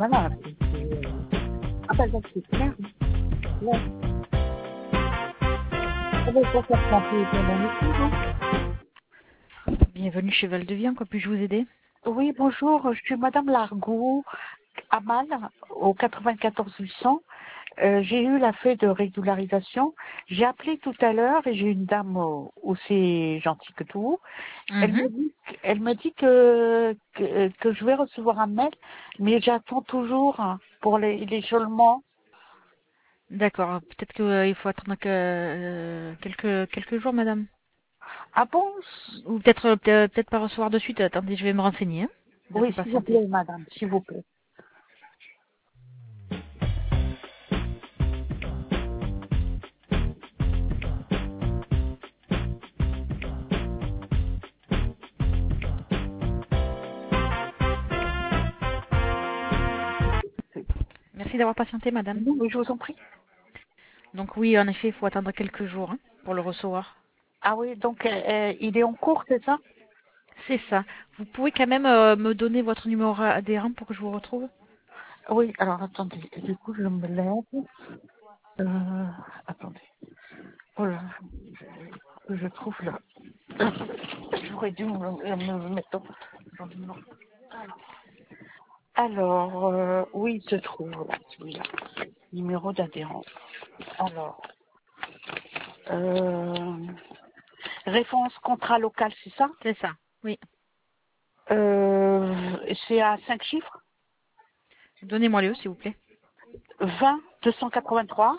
Voilà. Ah bah, c'est clair. Ouais. Ça va pas faire tremper dans mon équipe, hein. Bienvenue chez Val-de-Vie, en quoi puis-je vous aider? Oui, bonjour, je suis Madame Largot, Amal, au 94 800. J'ai eu la feuille de régularisation. J'ai appelé tout à l'heure et j'ai une dame aussi gentille que tout. Elle me dit que je vais recevoir un mail, mais j'attends toujours pour l'échelonnement. D'accord, peut-être qu'il faut attendre quelques jours, madame. Ah bon? Ou peut-être pas recevoir de suite. Attendez, je vais me renseigner, hein. Vous devez Oui, s'il vous patienter. plaît, madame, s'il vous plaît. Merci d'avoir patienté, madame. Oui, je vous en prie. Donc oui, en effet, il faut attendre quelques jours, hein, pour le recevoir. Ah oui, donc il est en cours, c'est ça? C'est ça. Vous pouvez quand même me donner votre numéro adhérent pour que je vous retrouve? Oui, alors attendez, du coup je me lève. Attendez. Oh là, je trouve là. J'aurais dû me mettre dans le nom. Alors, oui, il se trouve là, celui-là. Numéro d'adhérence. Alors, euh, référence contrat local, c'est ça? C'est ça, oui. C'est à 5 chiffres. Donnez-moi-le, s'il vous plaît. 20 283.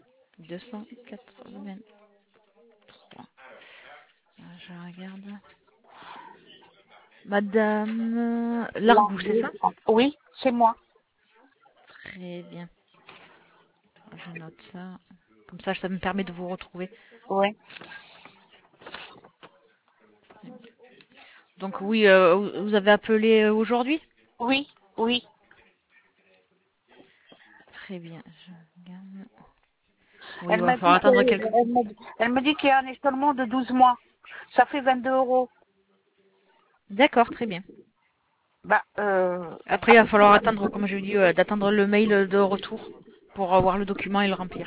283. Je regarde. Madame Largou, c'est ça? Oui, c'est moi. Très bien. Je note ça. Comme ça me permet de vous retrouver. Oui, Donc oui, vous avez appelé aujourd'hui? oui, oui. Très bien. Je regarde. Oui, il Elle va m'a falloir dit attendre quelques... elle m'a dit qu'il y a un échelonnement de 12 mois. Ça fait 22 euros. D'accord, très bien. Bah, Après, il va falloir attendre, comme je dis, d'attendre le mail de retour pour avoir le document et le remplir.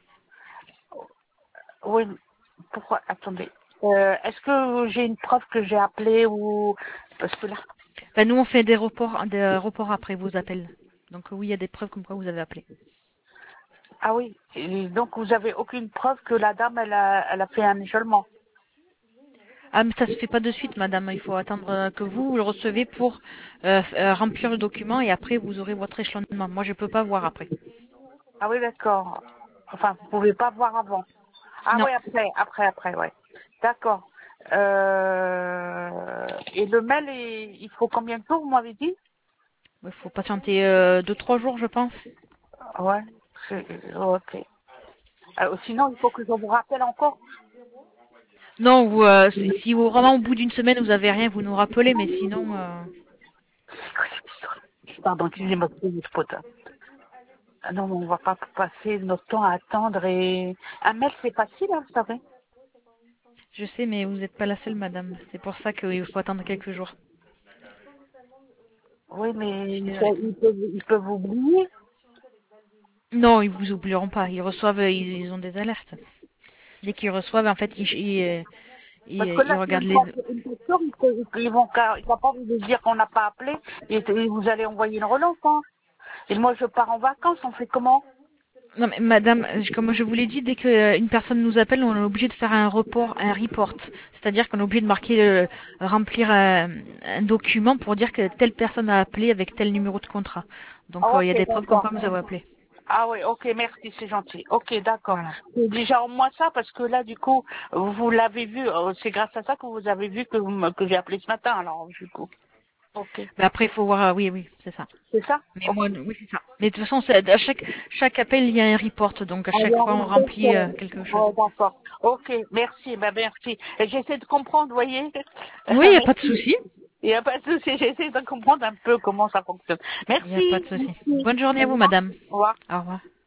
oui, pourquoi? Attendez. Est-ce que j'ai une preuve que j'ai appelé ou... Parce que là... Ben, nous, on fait des reports après vos appels. Donc oui, il y a des preuves comme quoi vous avez appelé. Ah oui, et donc vous avez aucune preuve que la dame, elle a fait un échelonnement. Ah, mais ça se fait pas de suite, madame. Il faut attendre que vous le recevez pour remplir le document et après, vous aurez votre échelonnement. Moi, je peux pas voir après. Ah oui, d'accord. Enfin, vous pouvez pas voir avant. Ah Non, oui, après, ouais. D'accord. Et le mail, il faut combien de temps, vous m'avez dit? il faut patienter 2-3 jours, je pense. Ouais, ok. Sinon, il faut que je vous rappelle encore. Non, si vraiment au bout d'une semaine vous avez rien, vous nous rappelez, mais sinon, C'est quoi cette histoire? Pardon, excusez-moi, c'est une faute. Ah non, on va pas passer notre temps à attendre et... Un mail, c'est facile, hein, vous savez. je sais, mais vous n'êtes pas la seule, madame. C'est pour ça qu'il faut attendre quelques jours. Oui, Je mais suis désolée. ils peuvent oublier. Non, ils vous oublieront pas. Ils reçoivent, ils ont des alertes. Dès qu'ils reçoivent, en fait, Parce que ils là, c'est regardent une les. question, ils vont pas vous dire qu'on n'a pas appelé et vous allez envoyer une relance, hein. Et moi, je pars en vacances, on fait comment? Non, mais madame, comme je vous l'ai dit, dès qu'une personne nous appelle, on est obligé de faire un report. C'est-à-dire qu'on est obligé de marquer, remplir un document pour dire que telle personne a appelé avec tel numéro de contrat. Donc, Ah, il y ok, a des preuves comme d'accord. quoi vous avez appelé. Ah oui, ok, merci, c'est gentil. Ok, d'accord. Voilà. C'est déjà au moins ça, parce que là, du coup, vous l'avez vu, c'est grâce à ça que vous avez vu que, que j'ai appelé ce matin, alors, du coup. Ok. Mais après, il faut voir, oui, oui, c'est ça. C'est ça? Mais Ok. moi, oui, c'est ça. Mais de toute façon, à chaque appel, il y a un report. Donc, à Ah, il y chaque a fois, un on report, remplit quelque chose. d'accord. Ok, merci, bah merci. Et j'essaie de comprendre, vous voyez. Oui, il n'y a pas de Merci. souci. Il n'y a pas de souci, j'essaie de comprendre un peu comment ça fonctionne. Il n'y a pas Merci. de souci. Merci. Bonne journée Au à vous, revoir. madame. Au revoir. Au revoir.